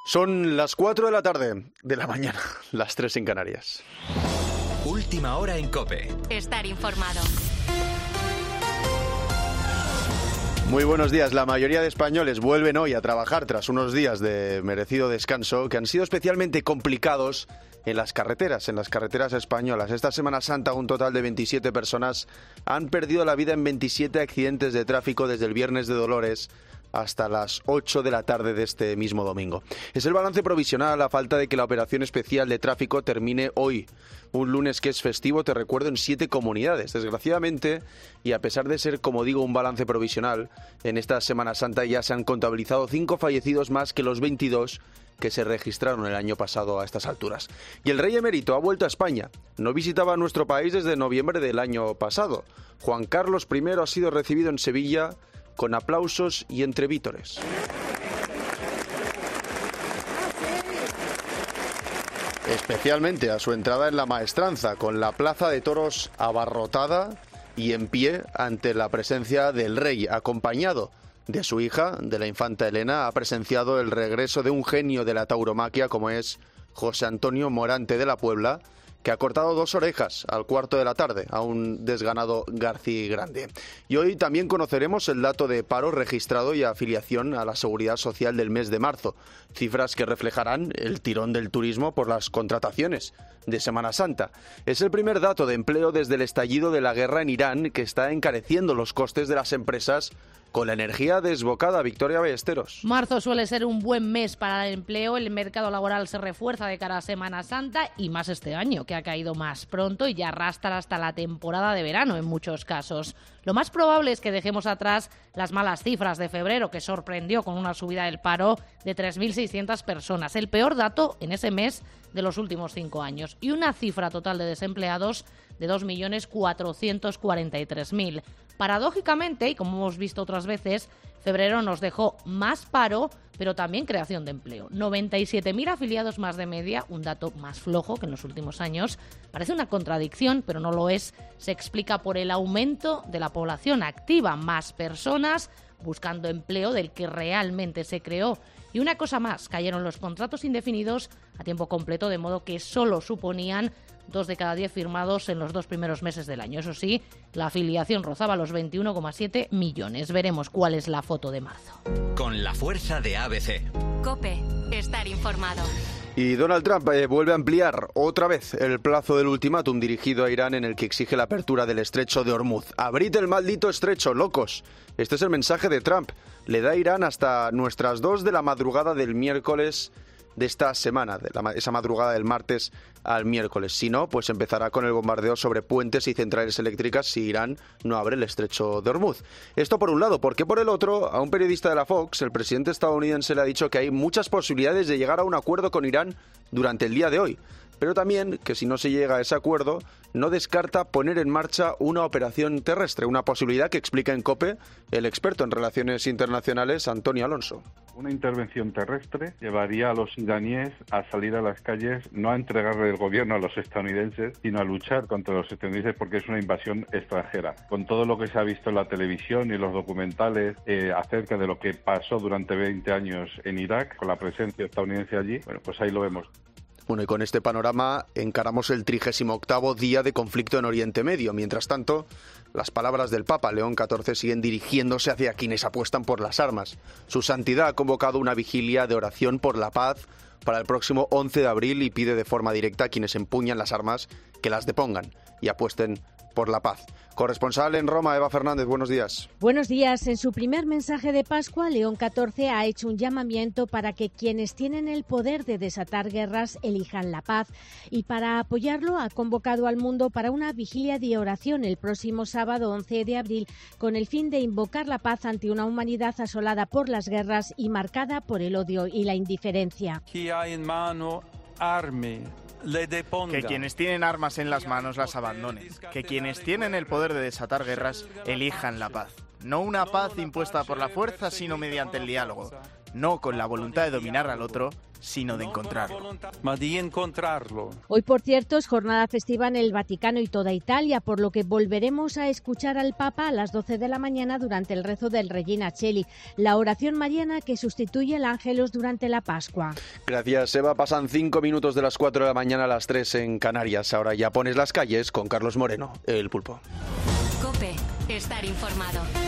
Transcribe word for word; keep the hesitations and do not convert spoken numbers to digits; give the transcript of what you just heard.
Son las cuatro de la tarde de la mañana, las tres en Canarias. Última hora en COPE. Estar informado. Muy buenos días. La mayoría de españoles vuelven hoy a trabajar tras unos días de merecido descanso que han sido especialmente complicados en las carreteras, en las carreteras españolas. Esta Semana Santa un total de veintisiete personas han perdido la vida en veintisiete accidentes de tráfico desde el Viernes de Dolores hasta las ocho de la tarde de este mismo domingo. Es el balance provisional a falta de que la operación especial de tráfico termine hoy, un lunes que es festivo, te recuerdo, en siete comunidades. Desgraciadamente, y a pesar de ser, como digo, un balance provisional, en esta Semana Santa ya se han contabilizado cinco fallecidos más que los veintidós que se registraron el año pasado a estas alturas. Y el rey emérito ha vuelto a España. No visitaba nuestro país desde noviembre del año pasado. Juan Carlos primero ha sido recibido en Sevilla con aplausos y entre vítores. Especialmente a su entrada en la Maestranza, con la plaza de toros abarrotada y en pie ante la presencia del rey, acompañado de su hija, de la infanta Elena. Ha presenciado el regreso de un genio de la tauromaquia como es José Antonio Morante de la Puebla, que ha cortado dos orejas al cuarto de la tarde a un desganado Garcí Grande. Y hoy también conoceremos el dato de paro registrado y afiliación a la Seguridad Social del mes de marzo, cifras que reflejarán el tirón del turismo por las contrataciones de Semana Santa. Es el primer dato de empleo desde el estallido de la guerra en Irán, que está encareciendo los costes de las empresas con la energía desbocada. Victoria Ballesteros. Marzo suele ser un buen mes para el empleo. El mercado laboral se refuerza de cara a Semana Santa y más este año, que ha caído más pronto y ya arrastra hasta la temporada de verano en muchos casos. Lo más probable es que dejemos atrás las malas cifras de febrero, que sorprendió con una subida del paro de tres mil seiscientas personas, el peor dato en ese mes de los últimos cinco años, y una cifra total de desempleados de dos millones cuatrocientos cuarenta y tres mil. Paradójicamente, y como hemos visto otras veces, febrero nos dejó más paro, pero también creación de empleo. noventa y siete mil afiliados más de media, un dato más flojo que en los últimos años. Parece una contradicción, pero no lo es. Se explica por el aumento de la población activa, más personas buscando empleo del que realmente se creó. Y una cosa más, cayeron los contratos indefinidos a tiempo completo, de modo que solo suponían dos de cada diez firmados en los dos primeros meses del año. Eso sí, la afiliación rozaba los veintiuno coma siete millones. Veremos cuál es la foto de marzo. Con la fuerza de A B C. COPE. Estar informado. Y Donald Trump eh, vuelve a ampliar otra vez el plazo del ultimátum dirigido a Irán, en el que exige la apertura del estrecho de Hormuz. Abrid el maldito estrecho, locos. Este es el mensaje de Trump. Le da a Irán hasta nuestras dos de la madrugada del miércoles de esta semana, de la, esa madrugada del martes al miércoles. Si no, pues empezará con el bombardeo sobre puentes y centrales eléctricas si Irán no abre el estrecho de Hormuz. Esto por un lado, porque por el otro, a un periodista de la Fox, el presidente estadounidense le ha dicho que hay muchas posibilidades de llegar a un acuerdo con Irán durante el día de hoy, pero también que si no se llega a ese acuerdo, no descarta poner en marcha una operación terrestre, una posibilidad que explica en COPE el experto en relaciones internacionales Antonio Alonso. Una intervención terrestre llevaría a los iraníes a salir a las calles, no a entregarle el gobierno a los estadounidenses, sino a luchar contra los estadounidenses, porque es una invasión extranjera. Con todo lo que se ha visto en la televisión y en los documentales eh, acerca de lo que pasó durante veinte años en Irak, con la presencia estadounidense allí, bueno, pues ahí lo vemos. Bueno, y con este panorama encaramos el trigésimo octavo día de conflicto en Oriente Medio. Mientras tanto, las palabras del Papa León catorce siguen dirigiéndose hacia quienes apuestan por las armas. Su santidad ha convocado una vigilia de oración por la paz para el próximo once de abril y pide de forma directa a quienes empuñan las armas que las depongan y apuesten por la paz. Corresponsal en Roma, Eva Fernández, buenos días. Buenos días. En su primer mensaje de Pascua, León catorce ha hecho un llamamiento para que quienes tienen el poder de desatar guerras elijan la paz, y para apoyarlo ha convocado al mundo para una vigilia de oración el próximo sábado once de abril, con el fin de invocar la paz ante una humanidad asolada por las guerras y marcada por el odio y la indiferencia. Chi ha en mano armi. Que quienes tienen armas en las manos las abandonen. Que quienes tienen el poder de desatar guerras elijan la paz. No una paz impuesta por la fuerza, sino mediante el diálogo. no con la voluntad de dominar al otro, sino de encontrarlo. Ma di incontrarlo. Hoy, por cierto, es jornada festiva en el Vaticano y toda Italia, por lo que volveremos a escuchar al Papa a las doce de la mañana durante el rezo del Regina Coeli, la oración mariana que sustituye el Ángelus durante la Pascua. Gracias, Eva. Pasan cinco minutos de las cuatro de la mañana a las tres en Canarias. Ahora ya pones las calles con Carlos Moreno, el Pulpo. COPE. Estar informado.